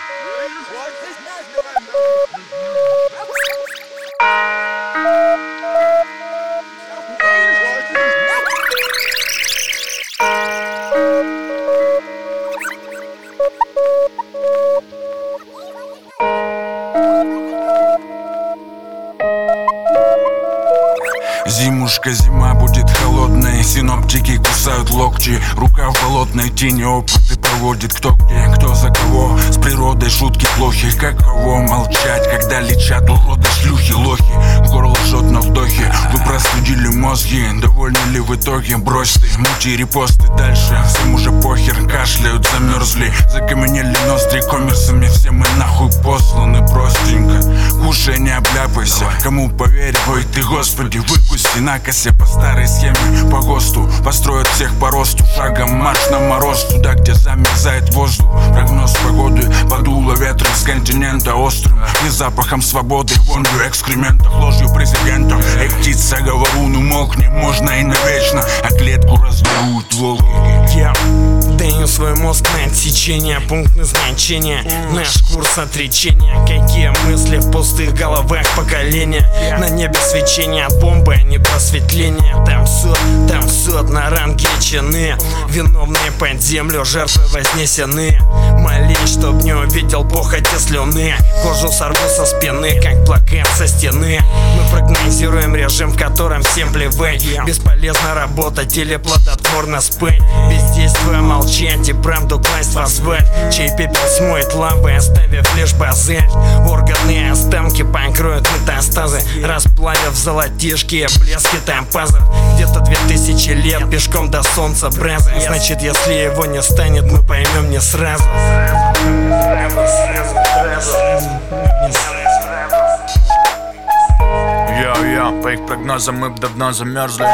Зимушка, зима будет холодной, синоптики кусают локти. Рука в болотной тени, опыты проводит кто где, кто за кого. С природой шутки плохи, каково молчать, когда лечат уроды, шлюхи, лохи. Горло жжет на вдохе, вы простудили мозги. Довольны ли в итоге? Брось ты, мути репосты дальше. Всем уже похер, кашляют, замерзли, закаменели ноздри коммерсами. Все мы нахуй посланы простенько. Кушай, не обляпайся, кому поверь, ой ты господи, выкуси на косе по старой схеме. По ГОСТу построят всех по росту. Шагом марш на мороз, туда, где замерзает воздух. Прогноз погоды, подуло ветром с континента острым. Не запахом свободы, вонью экскрементов, ложью президента. Эй, птица, говору, ну мокни, можно и навечно, а клетку разворуют волки. Я даю свой мозг на отсечение, пункт назначения, наш курс отречения. Какие мысли в пустых головах поколения. На небе свечение от бомбы, а не просветление. Там суд на ранге чины. Виновные под землю, жертвы вознесены. Молись, чтоб не увидел похоти слюны. Кожу сорву со спины, как плакат со стены. Мы прогнозируем режим, в котором всем плевать. Бесполезно работать или плодотворно спать. Бездействуя молчать и правду класть в асфальт. Чей пепел смоет лавой, оставив лишь базель. Органные останки покроют метастазы, расплавив золотишки, блески топазов. Где-то 2000 лет пешком до солнца браза. Значит, если его не станет, мы поймем не сразу. Йо-йо, по их прогнозам мы б давно замерзли.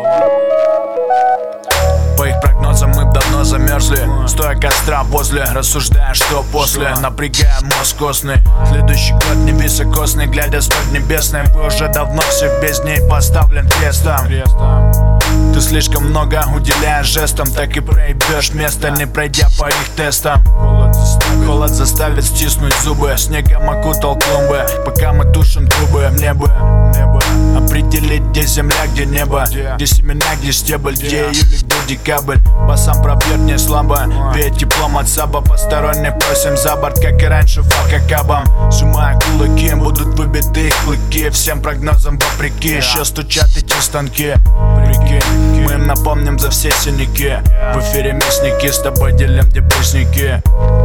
По их прогнозам мы б давно замерзли. Стоя костра возле, рассуждая, что после. Напрягая мозг костный. Следующий год не високосный, глядя с поднебесной. Вы уже давно все в бездне и поставлен крестом. Ты слишком много уделяешь жестам, так и проебешь место, не пройдя по их тестам. Холод заставит стиснуть зубы, снегом окутал клумбы. Пока мы тушим трубы, мне бы определить, где земля, где небо, где семена, где стебель, где июль, где декабрь. Басам пробьет не слабо, веет теплом от саба. Посторонних просим за борт, как и раньше, фалка кабом. Сжимая кулаки, будут выбиты их клыки. Всем прогнозам вопреки, еще стучат эти станки. Мы им напомним за все синяки. В эфире местники, с тобой делим депресники.